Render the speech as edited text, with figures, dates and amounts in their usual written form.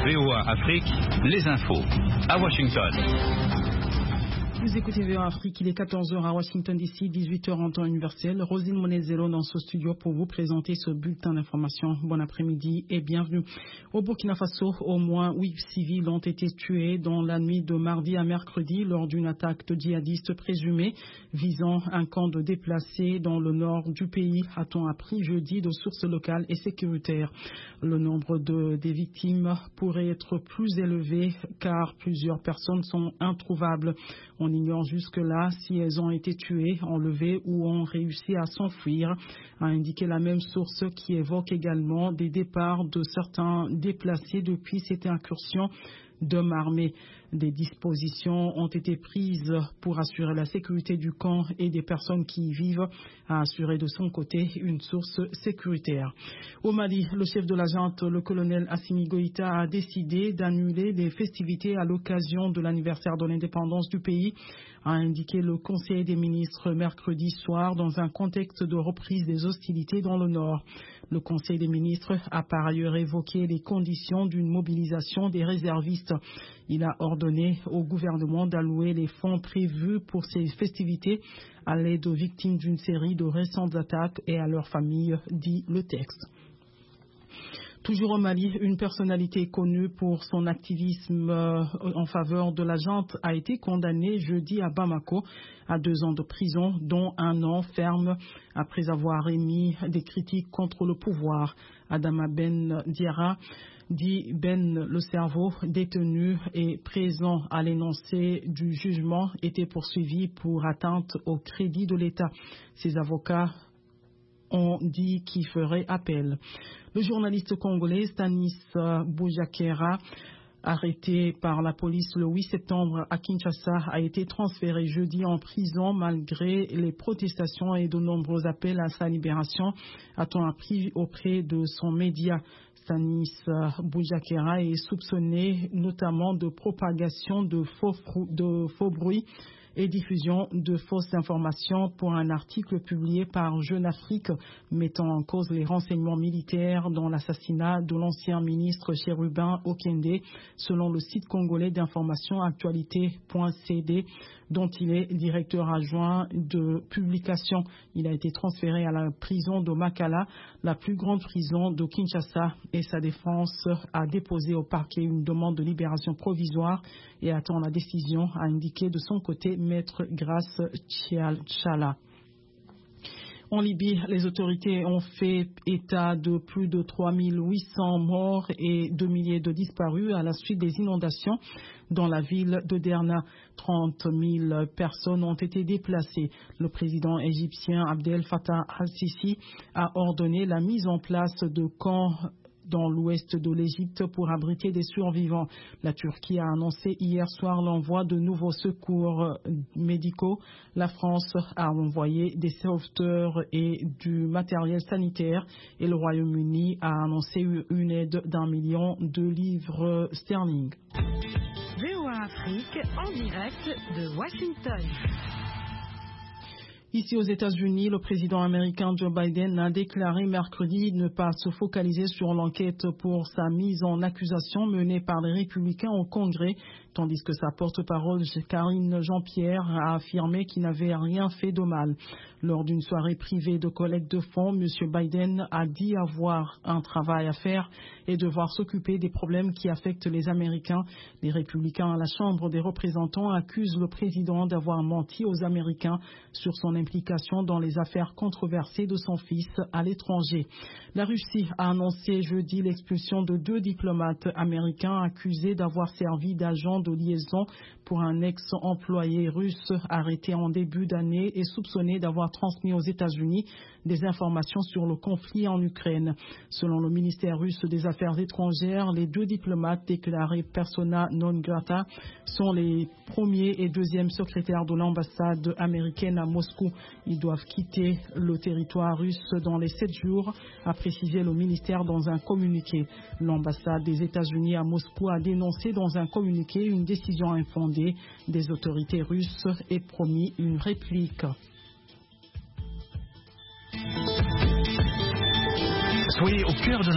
VOA Afrique, les infos. À Washington. Vous écoutez VOA Afrique, il est 14h à Washington DC, 18h en temps universel. Rosine Monezero dans ce studio pour vous présenter ce bulletin d'information. Bon après-midi et bienvenue. Au Burkina Faso, au moins 8 civils ont été tués dans la nuit de mardi à mercredi lors d'une attaque de djihadistes présumés visant un camp de déplacés dans le nord du pays, a-t-on appris jeudi de sources locales et sécuritaires. Le nombre des victimes pourrait être plus élevé car plusieurs personnes sont introuvables. On ignore jusque-là si elles ont été tuées, enlevées ou ont réussi à s'enfuir, a indiqué la même source qui évoque également des départs de certains déplacés depuis cette incursion d'hommes armés. Des dispositions ont été prises pour assurer la sécurité du camp et des personnes qui y vivent, a assuré de son côté une source sécuritaire. Au Mali, le chef de la junte, le colonel Assimi Goïta, a décidé d'annuler les festivités à l'occasion de l'anniversaire de l'indépendance du pays, a indiqué le Conseil des ministres mercredi soir dans un contexte de reprise des hostilités dans le nord. Le Conseil des ministres a par ailleurs évoqué les conditions d'une mobilisation des réservistes. Il a ordonné au gouvernement d'allouer les fonds prévus pour ces festivités à l'aide aux victimes d'une série de récentes attaques et à leurs familles, dit le texte. Toujours au Mali, une personnalité connue pour son activisme en faveur de la junte a été condamnée jeudi à Bamako à 2 ans de prison, dont 1 an ferme, après avoir émis des critiques contre le pouvoir. Adama Ben Diarra, dit Ben le cerveau, détenu et présent à l'énoncé du jugement, était poursuivi pour atteinte au crédit de l'État. Ses avocats ont dit qu'il ferait appel. Le journaliste congolais Stanis Boujakera, arrêté par la police le 8 septembre à Kinshasa, a été transféré jeudi en prison malgré les protestations et de nombreux appels à sa libération, a-t-on appris auprès de son média. Stanis Boujakera est soupçonné notamment de propagation de faux bruits et diffusion de fausses informations pour un article publié par Jeune Afrique mettant en cause les renseignements militaires dans l'assassinat de l'ancien ministre Chérubin Okende, selon le site congolais d'information actualité.cd, dont il est directeur adjoint de publication. Il a été transféré à la prison de Makala, la plus grande prison de Kinshasa, et sa défense a déposé au parquet une demande de libération provisoire et attend la décision, a indiqué de son côté Maître Grace Tchala. En Libye, les autorités ont fait état de plus de 3800 morts et 2 milliers de disparus à la suite des inondations dans la ville de Derna. 30 000 personnes ont été déplacées. Le président égyptien Abdel Fattah al-Sisi a ordonné la mise en place de camps dans l'ouest de l'Égypte pour abriter des survivants. La Turquie a annoncé hier soir l'envoi de nouveaux secours médicaux. La France a envoyé des sauveteurs et du matériel sanitaire et le Royaume-Uni a annoncé une aide d'1 million de livres sterling. VOA Afrique en direct de Washington. Ici aux États-Unis, le président américain Joe Biden a déclaré mercredi ne pas se focaliser sur l'enquête pour sa mise en accusation menée par les républicains au Congrès, tandis que sa porte-parole Karine Jean-Pierre a affirmé qu'il n'avait rien fait de mal. Lors d'une soirée privée de collecte de fonds, M. Biden a dit avoir un travail à faire et devoir s'occuper des problèmes qui affectent les Américains. Les républicains à la Chambre des représentants accusent le président d'avoir menti aux Américains sur son implication dans les affaires controversées de son fils à l'étranger. La Russie a annoncé jeudi l'expulsion de 2 diplomates américains accusés d'avoir servi d'agents de liaison pour un ex-employé russe arrêté en début d'année et soupçonné d'avoir transmis aux États-Unis des informations sur le conflit en Ukraine. Selon le ministère russe des Affaires étrangères, les 2 diplomates déclarés persona non grata sont les premiers et deuxième secrétaires de l'ambassade américaine à Moscou. Ils doivent quitter le territoire russe dans les 7 jours, a précisé le ministère dans un communiqué. L'ambassade des États-Unis à Moscou a dénoncé dans un communiqué une décision infondée des autorités russes et promis une réplique. Soyez au cœur de